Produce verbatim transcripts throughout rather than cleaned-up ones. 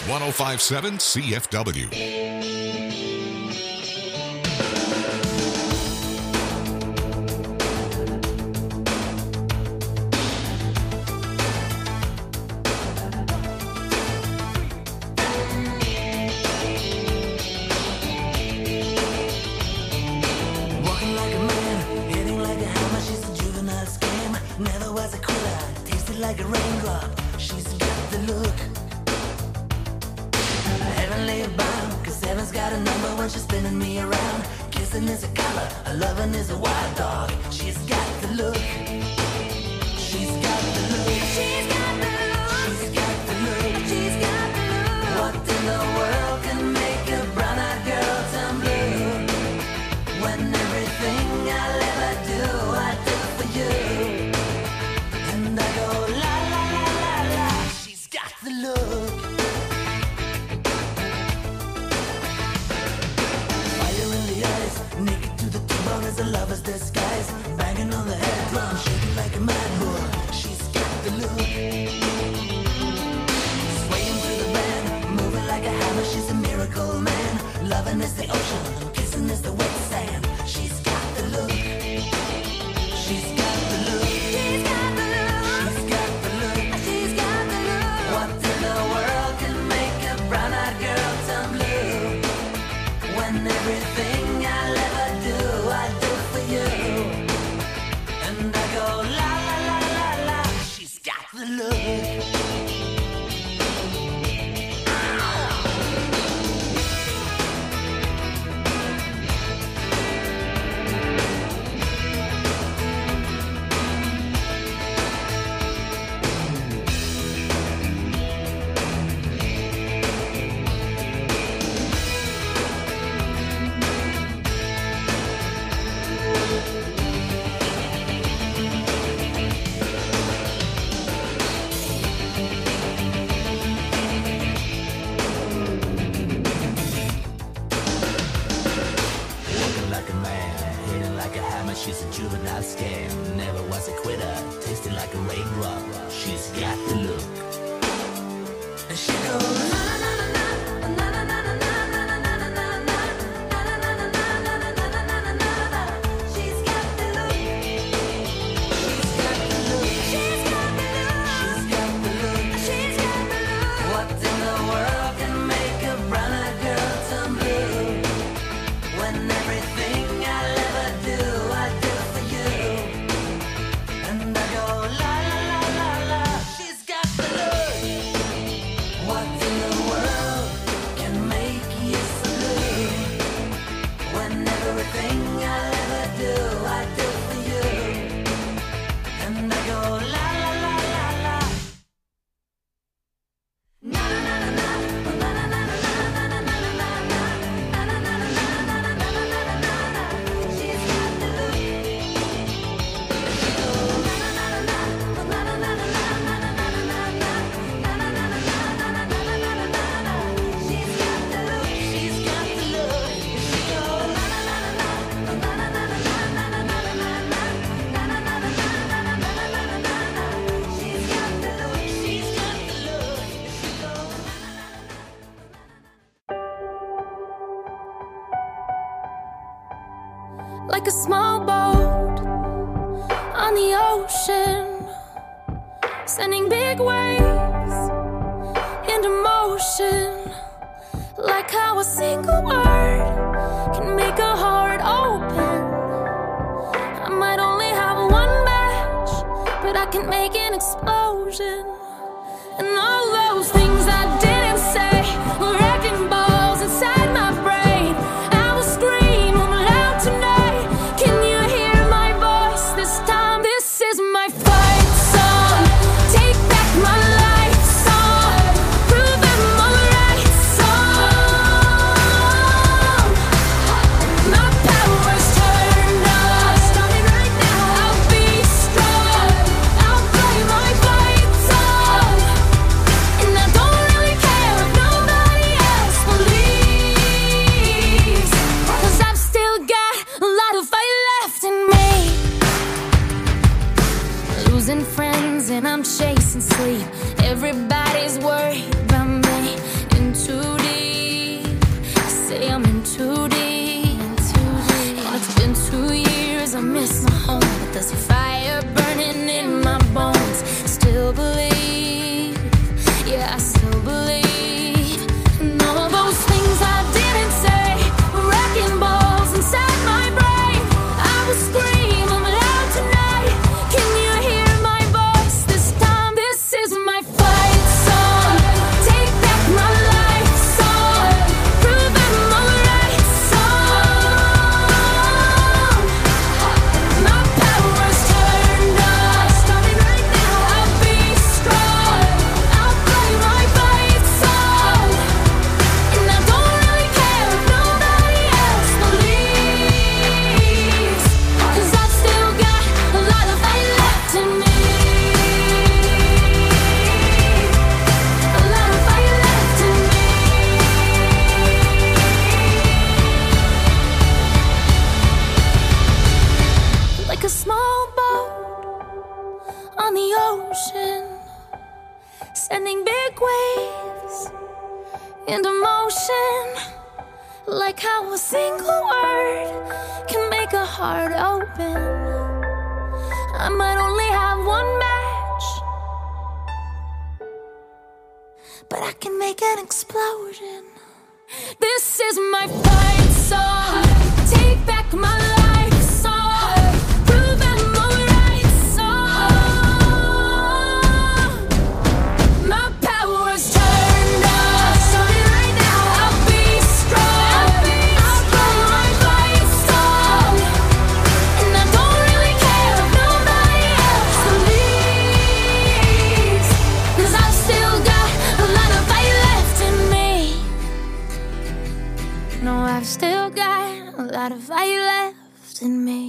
one oh five point seven C F W. Like a raindrop, she's got the look. Heavenly bound, cause heaven's got a number when she's spinning me around. Kissing is a color, a loving is a wild dog. She's got the look. She's got the look. She's got the look. She's got the look. She's got the look. What in the world can make a brown-eyed girl turn blue? When everything I'll ever do, I do for you. And I go la la la la la. She's got the look. Fire in the eyes, naked to the T-bone as a lover's disguise. Banging on the head drum, shaking like a mad bull. She's got the look. Swaying to the band, moving like a hammer. She's a miracle man. Loving is the ocean, kissing is the wet sand. She's got the look. She's got the look. She's got the look. She's got the look. She's got the look. What in the world can make a brown-eyed girl turn blue? When everything I'll ever do, I do for you. And I go la la la la la. She's got the look. She's a juvenile scam, never was a quitter, tasting like a raindrop. She's got the look. And she goes na na na na na na na na na na na na na. She's got the look. She's got the look. She's got the look. She's got the look. She's got the look. What in the world can make a brown-eyed girl turn blue? When everything I'll ever do, I do for you. And I go la la la la la. She's got the look. What in the world can make you so blue? When everything I'll ever do, I do for you. And I go la la la la la. Na na na na na na na na na na na na. She's got the look. She goes na na na na na na na na na na na na. She's got the look. She's got the look. She goes na na na na na na na na na na na na na na. She's got the look. She's got the look. She goes na na na na. Like a small boat on the ocean, sending big waves into motion. Like how a single word can make a heart open. I might only have one match, but I can make an explosion. And all those things I didn't say were wrecking balls inside my brain. I will scream loud tonight. Can you hear my voice this time? This is my fight song. Take back my life song. Prove I'm alright song. My power's turned on. Starting right now. I'll be strong. I'll play my fight song. And I don't really care if nobody else believes, 'cause I've still got a lot of fight left in me. Losing friends and I'm chasing sleep. Everybody's worried about me. And into motion. Like how a single word can make a heart open. I might only have one match, but I can make an explosion. This is my fight song. Take back my life song. Prove I'm alright song. My power's turned on. Show you right now. I'll be strong. I'll blow my fight song. And I don't really care if nobody else believes. 'Cause I've still got a lot of fight left in me. No, I've still got a lot of fire left in me.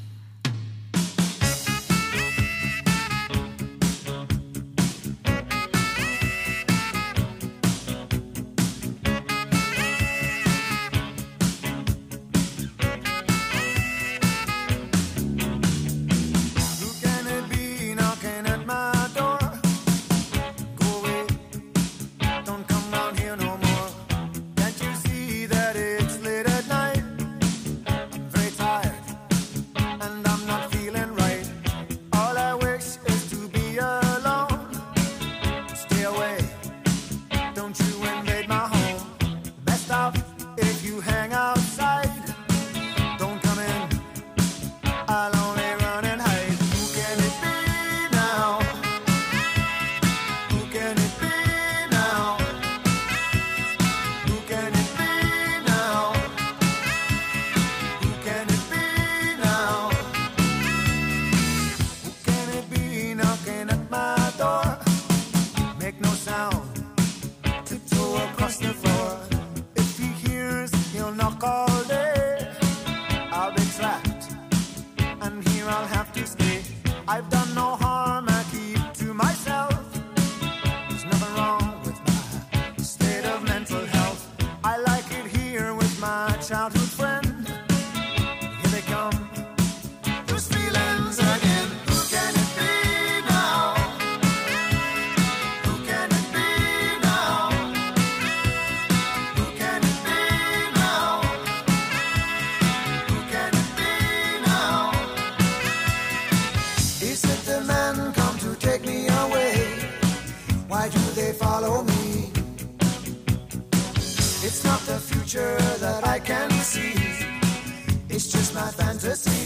Who can it be knocking at my door? Go away, don't come round here no more. Can't you see that it's late at night? I'm very tired and I'm not feeling right. All I wish is to be alone. Stay away, don't you invade my home. Best off if you hang outside. Don't come in, I'll only run and hide. Who can it be now? Who can it be now? Who can it be now? Who can it be now? Who can it be knocking at my door? Make no sound, tiptoe across the floor. If he hears, he'll knock all day. I'll be trapped, and here I'll have to stay. I've done no harm, I keep to myself. There's nothing wrong with my state of mental health. I like it here with my childhood friend. Here they come, those feelings again. Who can it be now? Who can it be now? Who can it be now? Who can it be now? Is it the men come to take me away? Why do they follow me? It's not the future that I can see. It's just my fantasy.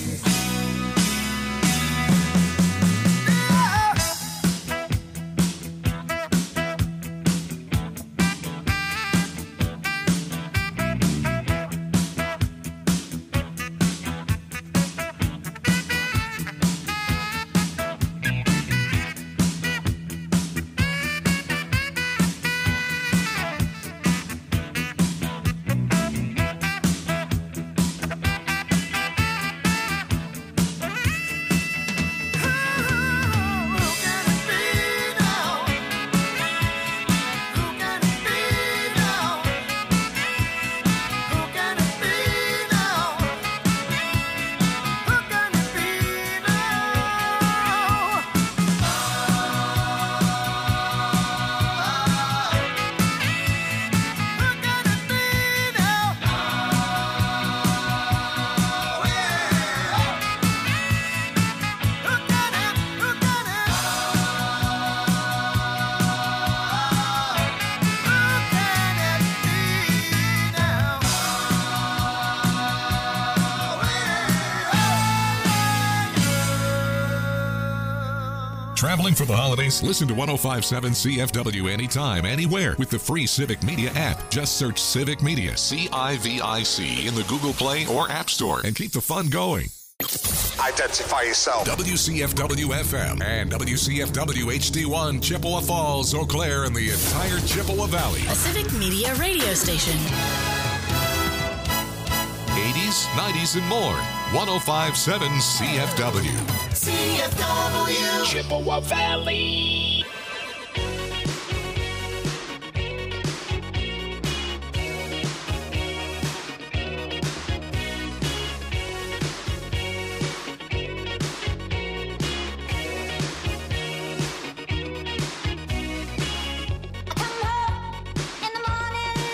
Traveling for the holidays? Listen to one oh five point seven C F W anytime, anywhere with the free Civic Media app. Just search Civic Media, C I V I C, in the Google Play or App Store and keep the fun going. Identify yourself. W C F W F M and W C F W H D one, Chippewa Falls, Eau Claire, and the entire Chippewa Valley. A Civic Media radio station. eighties, nineties, and more. one oh five point seven C F W. C F W Chippewa Valley. I come home in the morning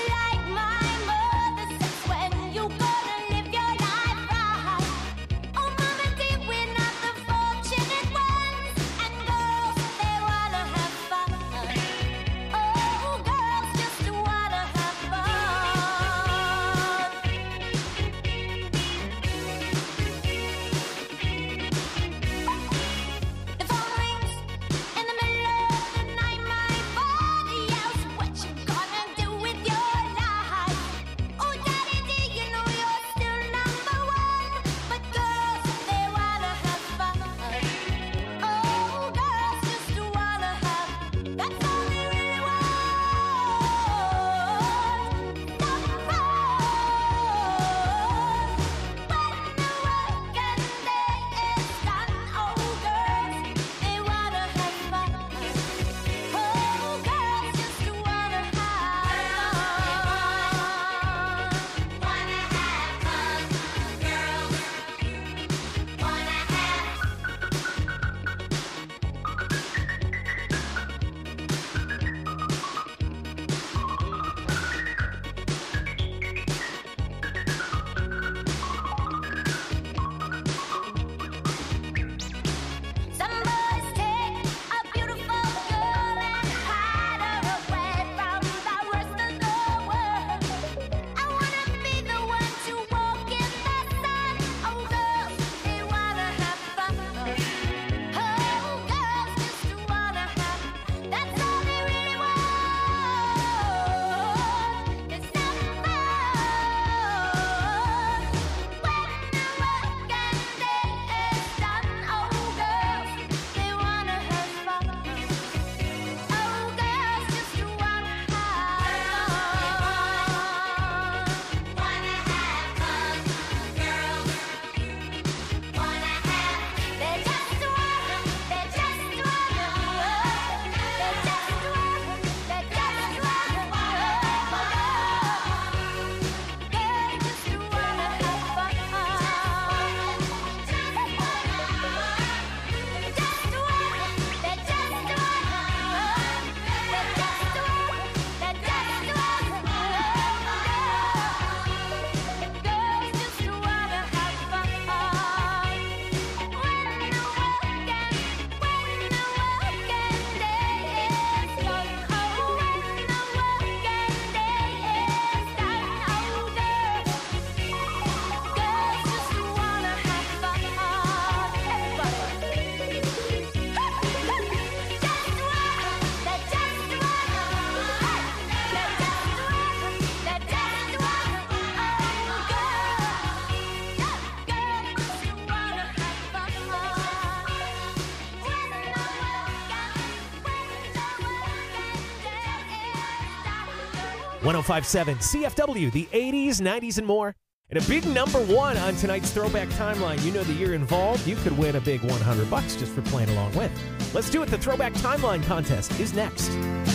oh five point seven C F W, the eighties, nineties, and more. And a big number one on tonight's Throwback Timeline. You know the year involved. You could win a big one hundred bucks just for playing along with. Let's do it. The Throwback Timeline contest is next.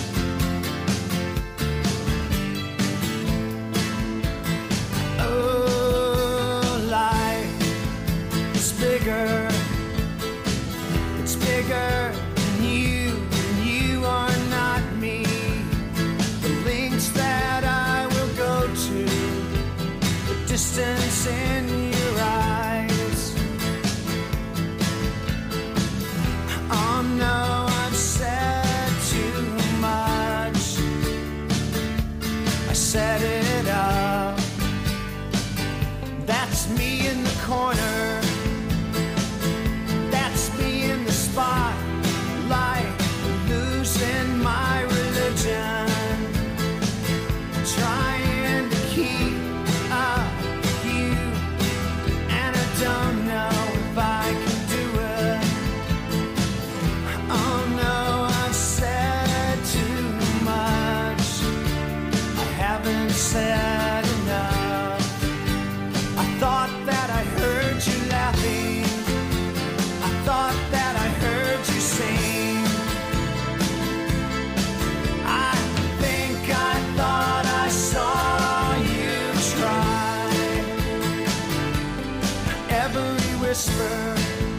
Oh, life is bigger. It's bigger than you, and you are not me. The links that I will go to, the distance in your eyes. Oh no, I've said too much. I set it up. That's me in the corner. That's me in the spotlight, losing my religion, trying to keep up with you, and I don't know if I can do it. Oh no, I've said too much. I haven't said enough. I thought that I heard you laughing. I thought that I heard you sing. I think I thought I saw you try. Every whisper,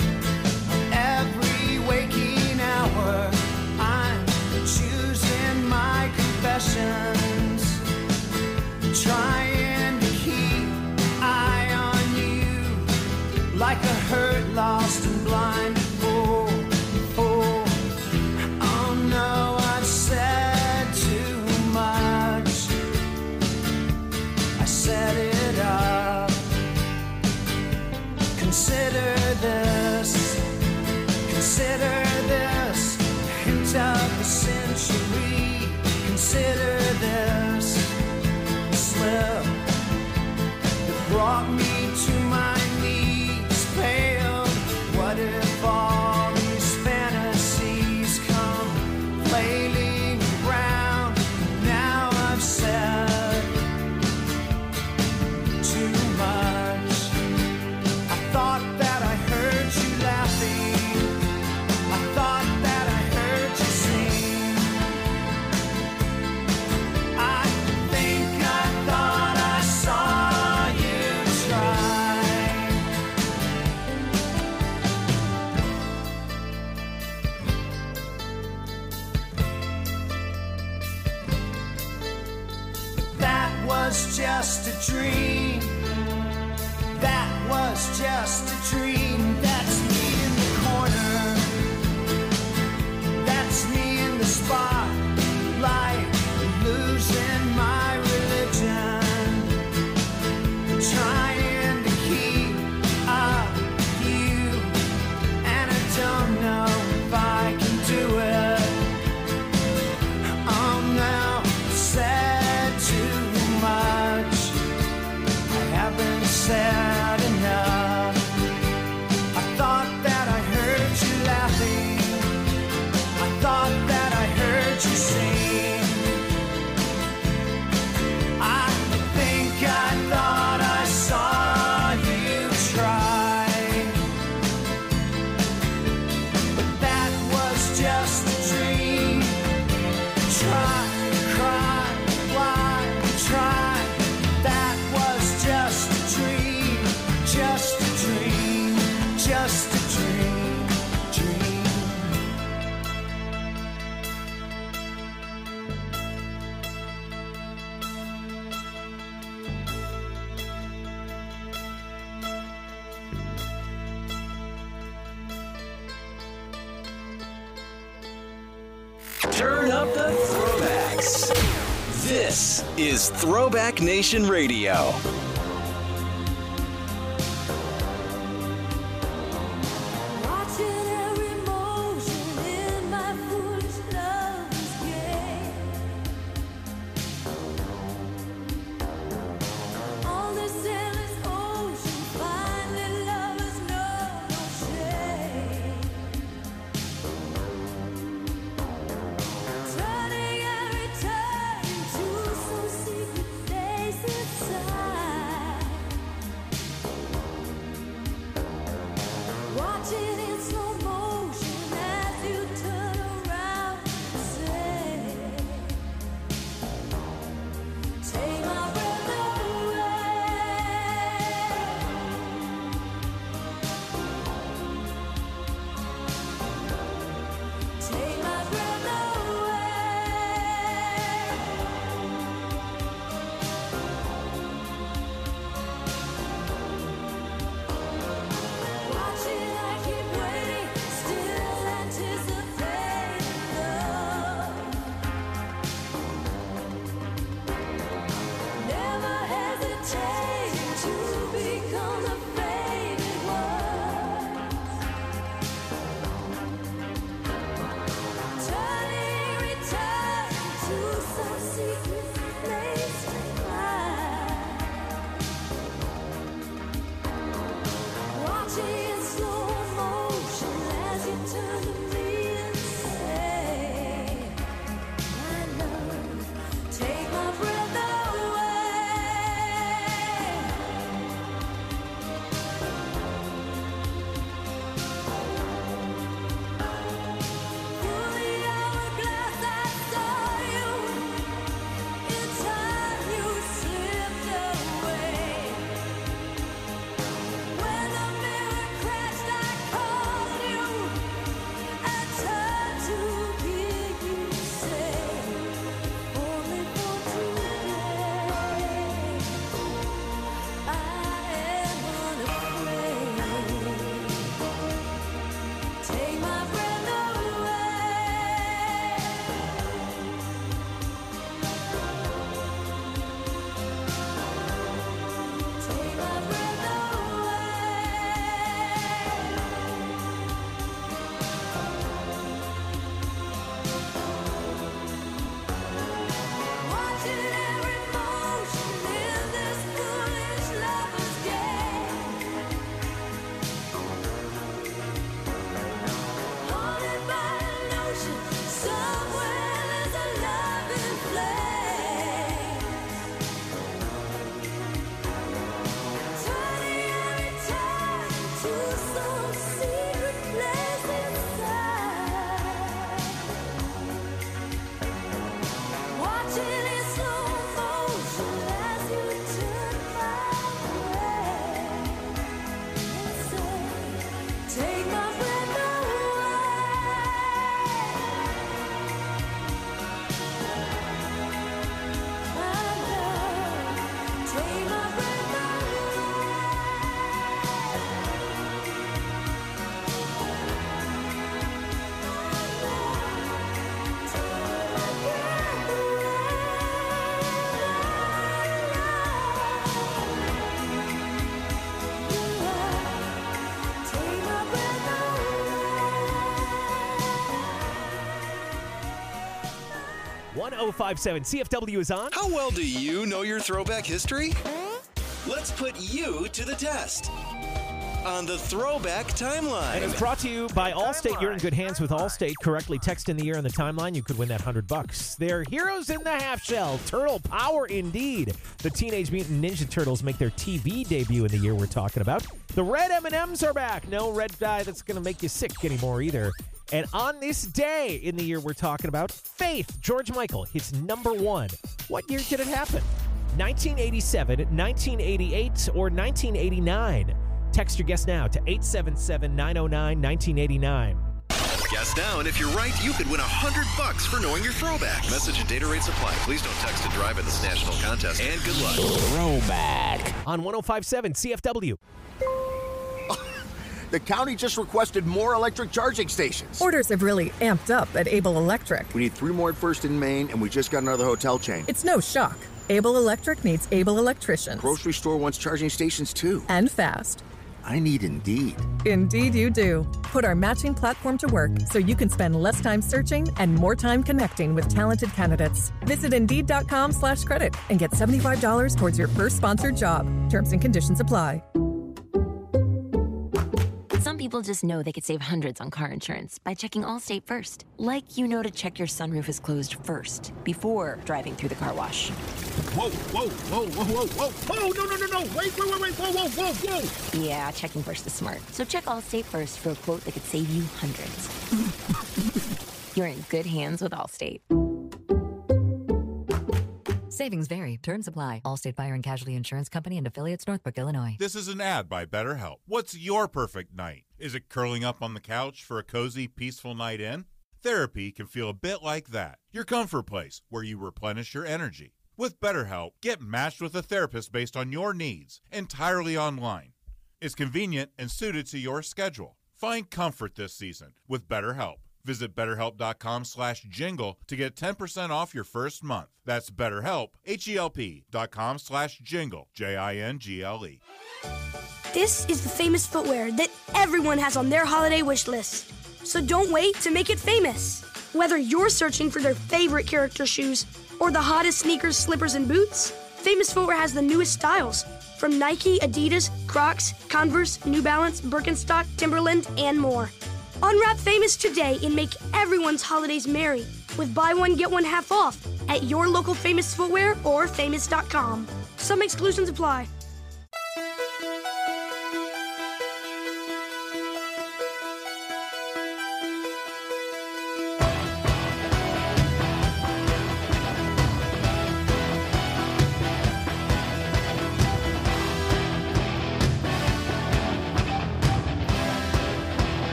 every waking hour, I'm choosing my confessions, trying to keep eye on you, like a hurt, lost and blind fool. fool. Oh no, I've said too much. I set it up. Consider this, consider this, hint of the century. Consider this slip that brought me to my knees, paled. What if all these fantasies come flailing around? Now I've said too much. I thought that I heard you laughing. I thought that I heard you sing. I think I thought I saw you try. That was just a dream. That was just a dream. That's me in the corner. That's me in the spotlight, losing my religion, trying to keep up with you, and I don't know if I can do it. Oh no, I've said too much. I haven't said enough. I thought that I heard you laughing. I thought that I heard you sing. I think I thought I saw you try. But that was just a dream. Try, cry, why try? That was just a dream. Just a dream. Just a dream. Dream. Turn up the throwbacks. This is Throwback Nation Radio. Watching every motion in my foolish love's game. On this endless ocean, finally lovers know no shame. Turning every turn into so oh five seven C F W is on. How well do you know your throwback history? Let's put you to the test on the Throwback Timeline. And it's brought to you by Allstate. You're in good hands with Allstate. Correctly text in the year on the timeline. You could win that one hundred bucks. They're heroes in the half shell. Turtle power indeed. The Teenage Mutant Ninja Turtles make their T V debut in the year we're talking about. The red M and M's are back. No red dye that's going to make you sick anymore either. And on this day in the year we're talking about, Faith, George Michael, hits number one. What year did it happen? nineteen eighty-seven, nineteen eighty-eight, or nineteen eighty-nine? Text your guess now to eight seven seven, nine oh nine, nineteen eighty-nine. Guess now, and if you're right, you could win one hundred bucks for knowing your throwback. Message and data rates apply. Please don't text and drive in this national contest. And good luck. Throwback. On one oh five seven C F W. The county just requested more electric charging stations. Orders have really amped up at Able Electric. We need three more at First and Main, and we just got another hotel chain. It's no shock. Able Electric needs able electricians. Grocery store wants charging stations too. And fast. I need Indeed. Indeed you do. Put our matching platform to work so you can spend less time searching and more time connecting with talented candidates. Visit Indeed.com slash credit and get seventy-five dollars towards your first sponsored job. Terms and conditions apply. Some people just know they could save hundreds on car insurance by checking Allstate first. Like you know to check your sunroof is closed first before driving through the car wash. Whoa, whoa, whoa, whoa, whoa, whoa, whoa, no, no, no, no, wait, wait, wait, wait, whoa, whoa, whoa, whoa. Yeah, checking first is smart. So check Allstate first for a quote that could save you hundreds. You're in good hands with Allstate. Savings vary. Terms apply. Allstate Fire and Casualty Insurance Company and affiliates, Northbrook, Illinois. This is an ad by BetterHelp. What's your perfect night? Is it curling up on the couch for a cozy, peaceful night in? Therapy can feel a bit like that. Your comfort place where you replenish your energy. With BetterHelp, get matched with a therapist based on your needs, entirely online. It's convenient and suited to your schedule. Find comfort this season with BetterHelp. Visit betterhelp.com slash jingle to get ten percent off your first month. That's BetterHelp, H-E-L-P dot com slash jingle, J I N G L E. This is the famous footwear that everyone has on their holiday wish list. So don't wait to make it famous. Whether you're searching for their favorite character shoes or the hottest sneakers, slippers, and boots, Famous Footwear has the newest styles from Nike, Adidas, Crocs, Converse, New Balance, Birkenstock, Timberland, and more. Unwrap Famous today and make everyone's holidays merry with buy one, get one half off at your local Famous Footwear or famous dot com. Some exclusions apply.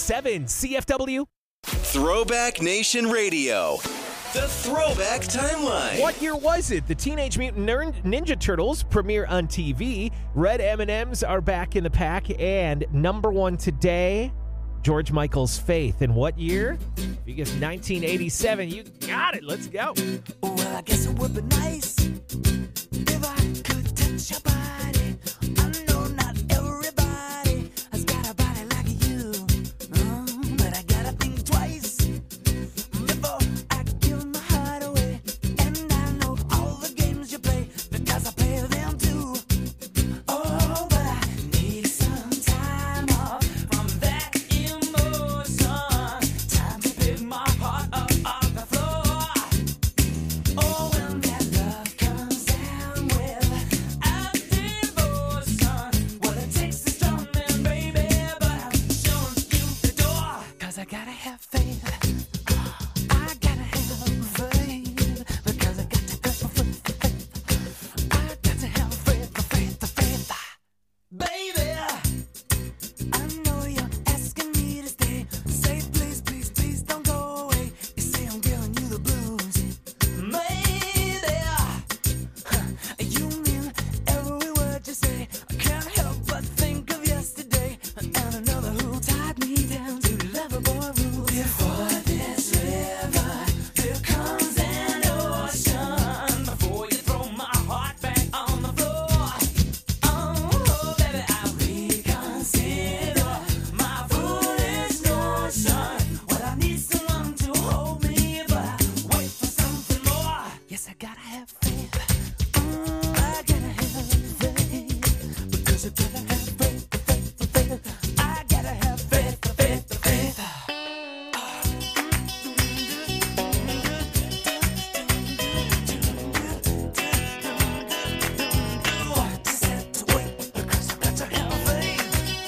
seven C F W. Throwback Nation Radio. The Throwback Timeline. What year was it? The Teenage Mutant Nin- Ninja Turtles premiere on T V. Red M and M's are back in the pack. And number one today, George Michael's Faith. In what year? If you guess nineteen eighty-seven, you got it. Let's go. Well, I guess it would be nice if I could touch your body. I know not everybody has got a body like you, mm, but I gotta think twice before I give my heart away. And I know all the games you play because I play them too. Oh, but I need some time off from that emotion. Time to pick my heart up off the floor. Oh, when that love comes down with a devotion, what it takes is drumming, baby, but I'm showing you the door. 'Cause I gotta have faith. I gotta have faith. Because I got to go for faith. I got to have faith, faith, faith. Baby, I know you're asking me to stay. Say please, please, please don't go away. You say I'm giving you the blues. Maybe huh, you mean every word you say. I can't help but think of yesterday and another who tied me down to lovable rules. Before this river, here comes an ocean. Before you throw my heart back on the floor. Oh, baby, I reconsider my foolish notion. Well, I need someone to hold me, but I wait for something more. Yes, I gotta have faith. Mm, I gotta have faith. Because I gotta have faith, faith, faith. I gotta have faith, faith, faith. Just have to wait because I got to have faith.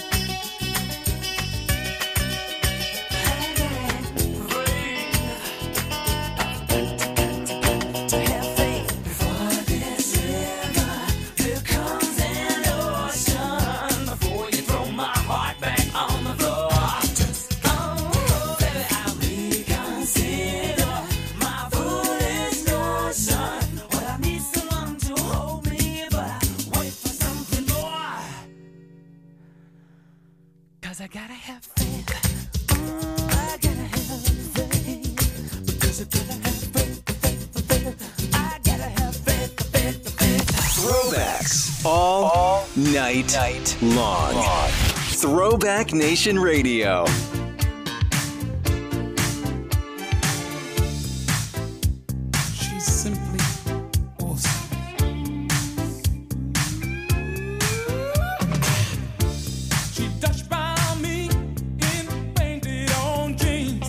To have faith before this river, here comes an ocean. Before you throw my heart back on the floor. Oh, baby, I reconsider my foolish notion. Well, I need someone to hold me, but I wait for something more. 'Cause I gotta have faith. Mm, I gotta have faith. Because I gotta have faith, faith, faith. I gotta have faith, faith, faith. Throwbacks all, all night, night long. long. Throwback Nation Radio. She's simply awesome. She touched by me in painted on jeans.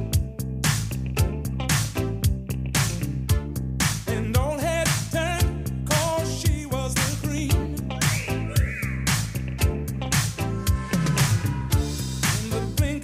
And don't head turn, 'cause she was the cream. In the blink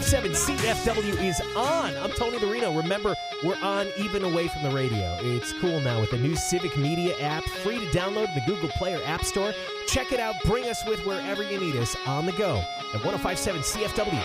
seven C F W is on. I'm Tony Marino. Remember, we're on even away from the radio. It's cool now with the new Civic Media app, free to download in the Google Play or App Store. Check it out. Bring us with wherever you need us on the go at one oh five seven C F W.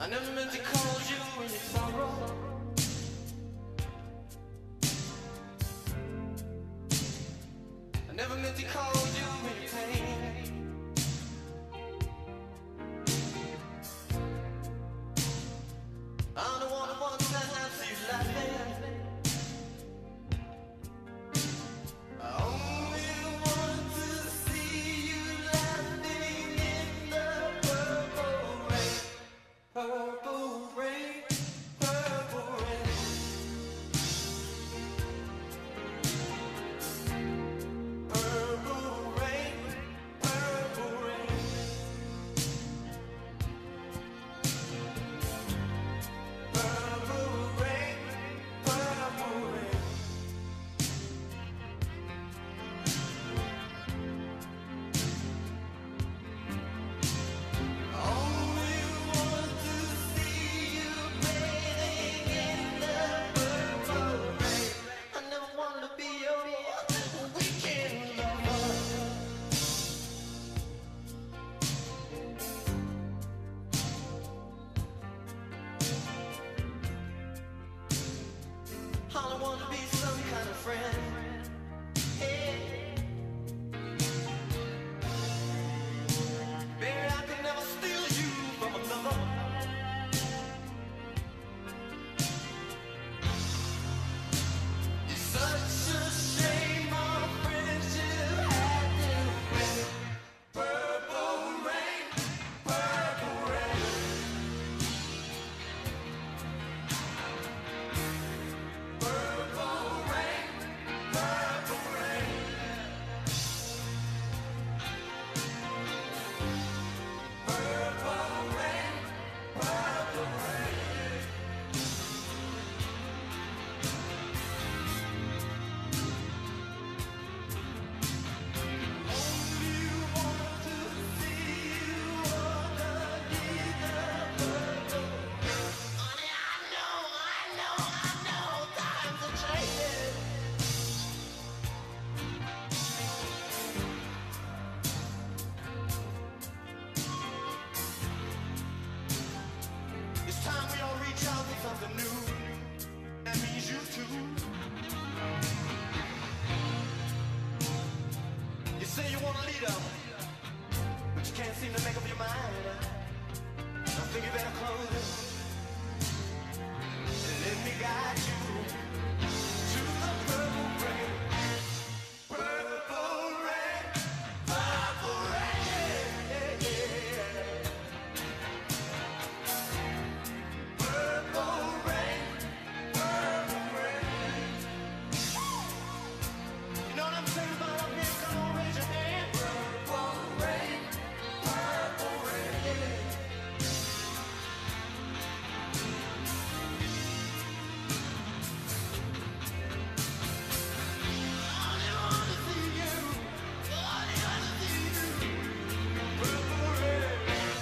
I never meant to call you in your sorrow. I never meant to call you in your pain. I'm the one who wants to have you laughing. I only want to see you laughing in the purple rain. Purple rain, purple rain. Purple rain, purple rain. Purple rain, purple rain. Only want to see you bathing in the purple rain. I never wanted to be your weekend lover. I want to be some kind of friend. Hey. Baby, I could never steal you from another. It's such a shame our friendship had to end. Purple rain, purple rain. Purple rain, purple rain. Purple rain, purple rain. Only want to see you underneath the purple. Honey, I know, I know, I know, times are changing. It's time we all reach out for something new. That means you too. You say you want a leader, but you can't seem to make up your mind. I think you better close it and let me guide you to the purple rain. Purple rain, purple rain. Yeah, yeah. Purple rain, purple rain. You know what I'm saying about up here? Come on, raise your hand. Purple rain, purple rain. I want to see you. I want to see you. Purple rain.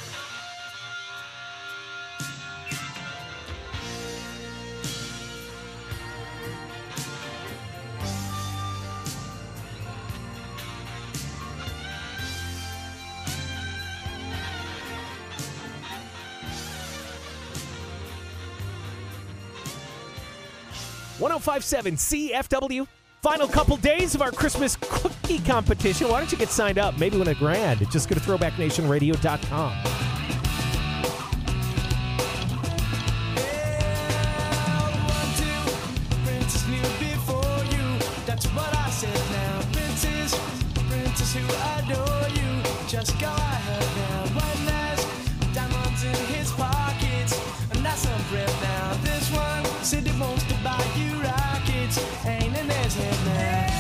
one oh five point seven C F W. Final couple days of our Christmas cookie competition. Why don't you get signed up? Maybe win a grand. Just go to throwback nation radio dot com. Princess knew before you. That's what I said now. Princess, princess who adore you. Just go ahead now. One last diamonds in his pockets. And that's some breath now. This one said he wants to buy you rockets. Ain't in his head now.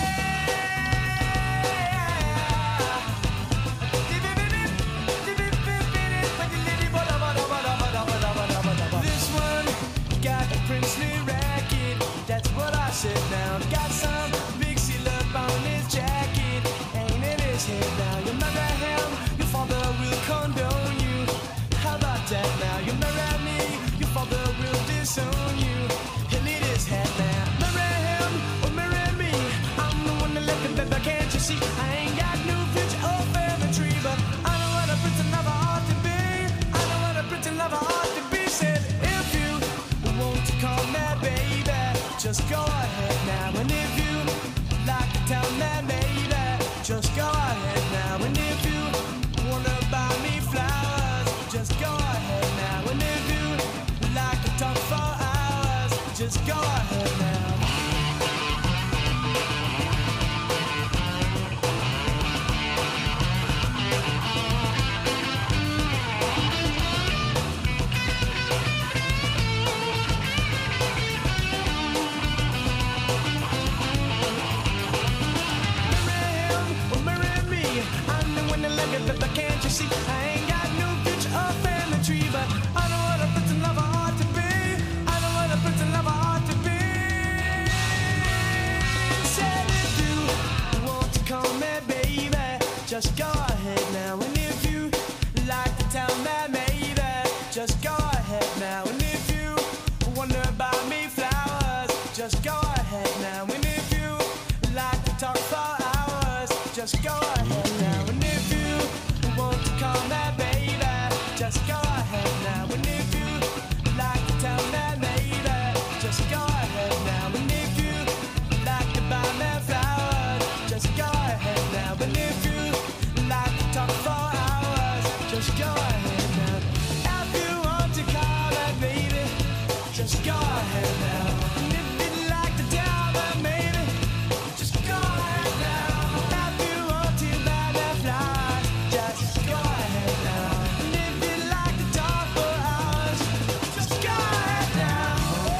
ahead now. And if you wonder about me flowers, just go ahead now. And if you like to talk for hours, just go ahead now. And if you want to call that baby, just go ahead now. And if you like to tell that lady, just go ahead now. And if you like to buy me flowers, just go ahead now. And if you like to talk for hours, just go ahead now. If you want to call that baby, just go ahead now. And if you like to tell that maybe, just go ahead now. If you want to buy me flowers, just go ahead now. And if you like to talk for hours, just go ahead now. Oh,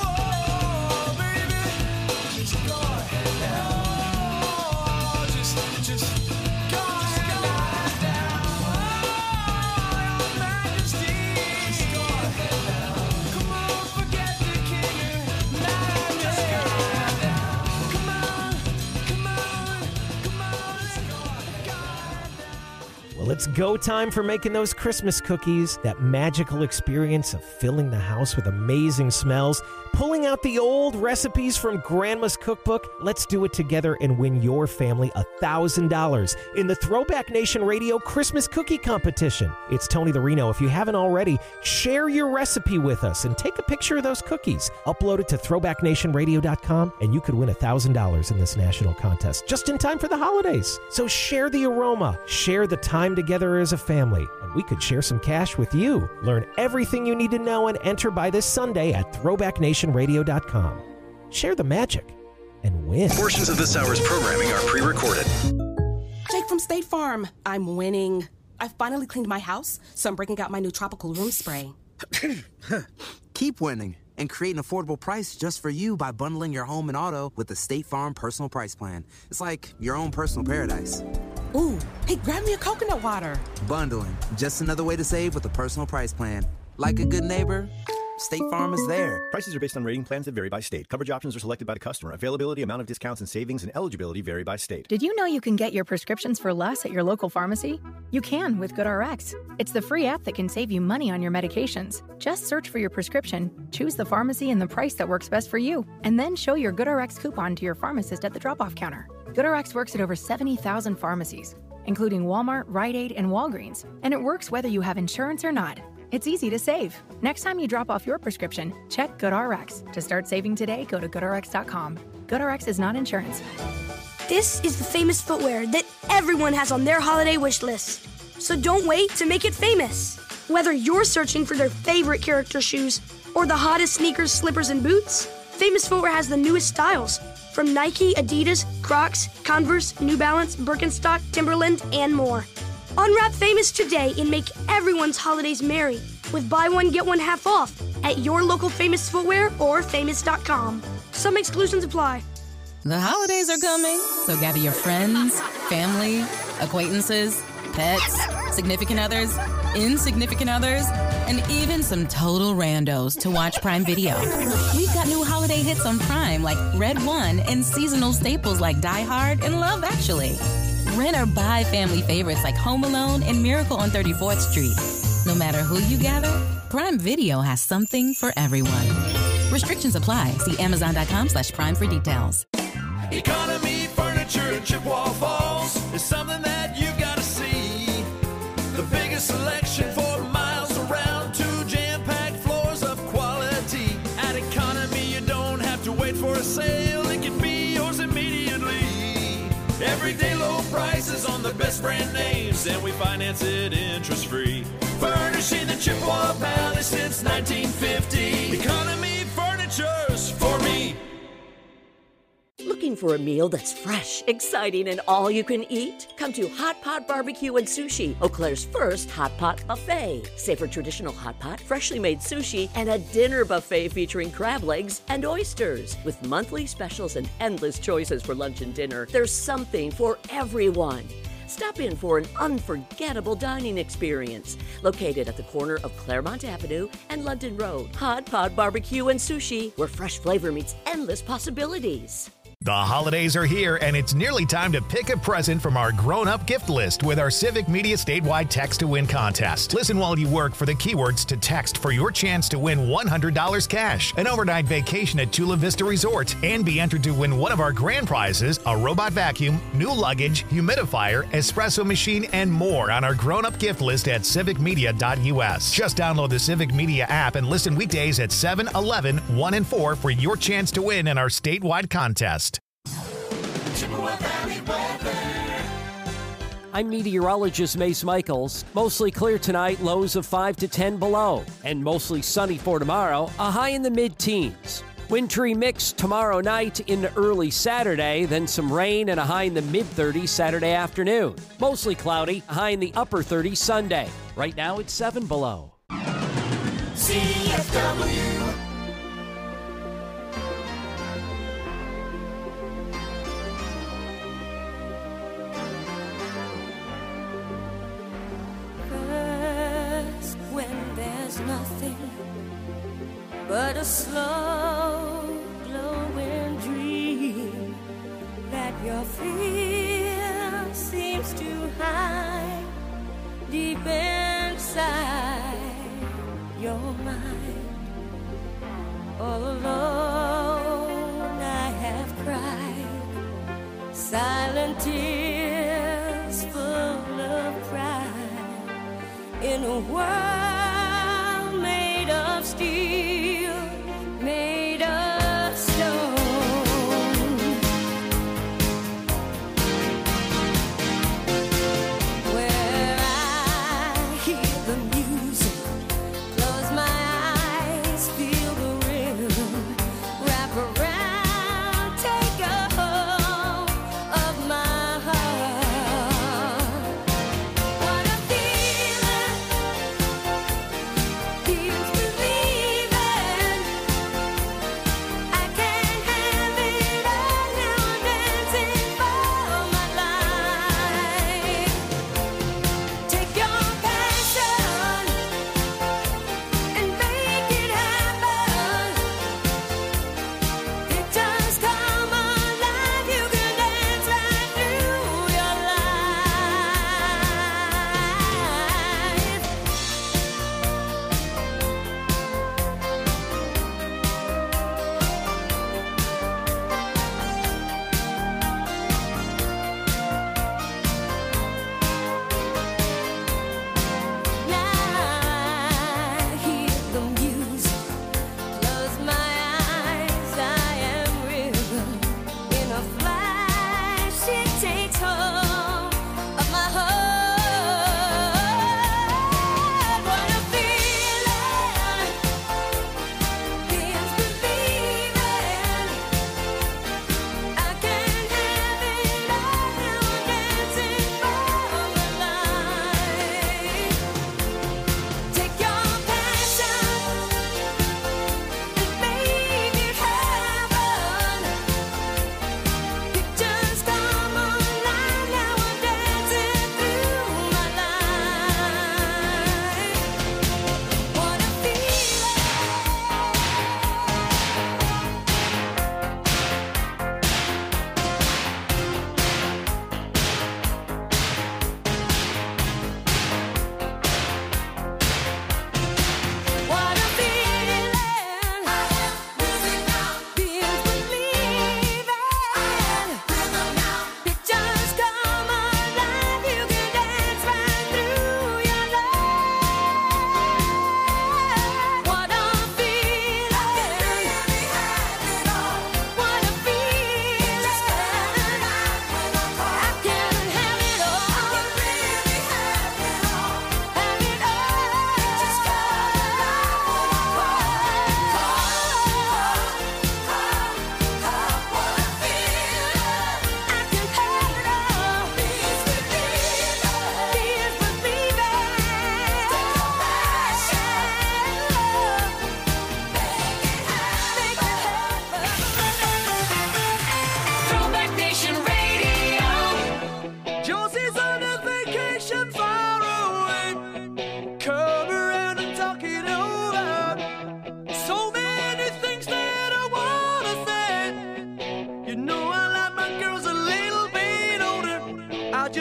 baby, just go ahead now. Oh, just, just go ahead now. Oh, your majesty, just go ahead now. Come on, forget the king and majesty. Just go ahead now. Come on, come on, come on, let's go ahead. Well, it's go time for making those Christmas cookies, that magical experience of filling the house with amazing smells, pulling out the old recipes from Grandma's cookbook. Let's do it together and win your family one thousand dollars in the Throwback Nation Radio Christmas Cookie Competition. It's Tony the Reno. If you haven't already, share your recipe with us and take a picture of those cookies. Upload it to throwback nation radio dot com and you could win one thousand dollars in this national contest just in time for the holidays. So share the aroma, share the time together as a family, and we could share some cash with you. Learn everything you need to know and enter by this Sunday at throwback nation radio dot com. Share the magic and win. Portions of this hour's programming are pre-recorded. Jake from State Farm. I'm winning. I finally cleaned my house, so I'm breaking out my new tropical room spray. Keep winning and create an affordable price just for you by bundling your home and auto with the State Farm Personal Price Plan. It's like your own personal paradise. Ooh, hey, grab me a coconut water. Bundling, just another way to save with a personal price plan. Like a good neighbor, State Farm is there. Prices are based on rating plans that vary by state. Coverage options are selected by the customer. Availability, amount of discounts and savings, and eligibility vary by state. Did you know you can get your prescriptions for less at your local pharmacy? You can with GoodRx. It's the free app that can save you money on your medications. Just search for your prescription, choose the pharmacy and the price that works best for you, and then show your GoodRx coupon to your pharmacist at the drop-off counter. GoodRx works at over seventy thousand pharmacies, including Walmart, Rite Aid, and Walgreens, and it works whether you have insurance or not. It's easy to save. Next time you drop off your prescription, check GoodRx. To start saving today, go to good r x dot com. GoodRx is not insurance. This is the famous footwear that everyone has on their holiday wish list. So don't wait to make it famous. Whether you're searching for their favorite character shoes or the hottest sneakers, slippers, and boots, Famous Footwear has the newest styles from Nike, Adidas, Crocs, Converse, New Balance, Birkenstock, Timberland, and more. Unwrap Famous today and make everyone's holidays merry with buy one, get one half off at your local Famous Footwear or famous dot com. Some exclusions apply. The holidays are coming, so gather your friends, family, acquaintances, pets, significant others, insignificant others, and even some total randos to watch Prime Video. We've got new holiday hits on Prime like Red One and seasonal staples like Die Hard and Love Actually. Rent or buy family favorites like Home Alone and Miracle on thirty-fourth Street. No matter who you gather, Prime Video has something for everyone. Restrictions apply. See amazon dot com slash prime for details. Economy Furniture in Chippewa Falls is something that you've got to see. The biggest selection for miles around, two jam-packed floors of quality. At Economy, you don't have to wait for a sale. It can be yours immediately. Everyday low prices on the best brand names, and we finance it interest-free. Furnishing the Chippewa Valley since nineteen fifty. Economy Furniture's for me. Looking for a meal that's fresh, exciting, and all you can eat? Come to Hot Pot Barbecue and Sushi, Eau Claire's first hot pot buffet. Savor traditional hot pot, freshly made sushi, and a dinner buffet featuring crab legs and oysters. With monthly specials and endless choices for lunch and dinner, there's something for everyone. Stop in for an unforgettable dining experience. Located at the corner of Claremont Avenue and London Road. Hot Pot Barbecue and Sushi, where fresh flavor meets endless possibilities. The holidays are here, and it's nearly time to pick a present from our grown-up gift list with our Civic Media statewide Text to Win contest. Listen while you work for the keywords to text for your chance to win one hundred dollars cash, an overnight vacation at Chula Vista Resort, and be entered to win one of our grand prizes, a robot vacuum, new luggage, humidifier, espresso machine, and more on our grown-up gift list at civic media dot u s. Just download the Civic Media app and listen weekdays at seven, eleven, one, and four for your chance to win in our statewide contest. I'm meteorologist Mace Michaels. Mostly clear tonight, lows of five to ten below. And mostly sunny for tomorrow, a high in the mid-teens. Wintry mix tomorrow night into early Saturday, then some rain and a high in the mid-thirties Saturday afternoon. Mostly cloudy, a high in the upper thirties Sunday. Right now it's seven below. C F W. Nothing but a slow glowing dream that your fear seems to hide deep inside your mind. All alone I have cried silent tears full of pride in a world of steel, made of stone. Where I hear the music, close my eyes, feel the rhythm, wrap around, take a hold of my heart. What a feeling.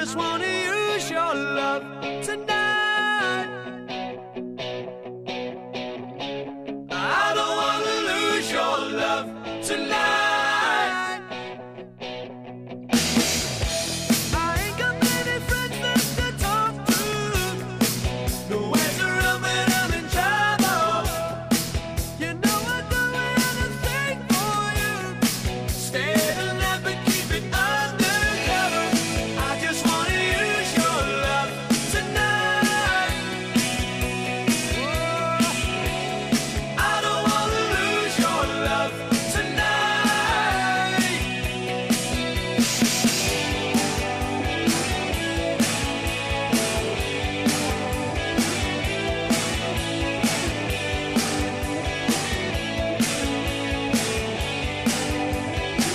just wanted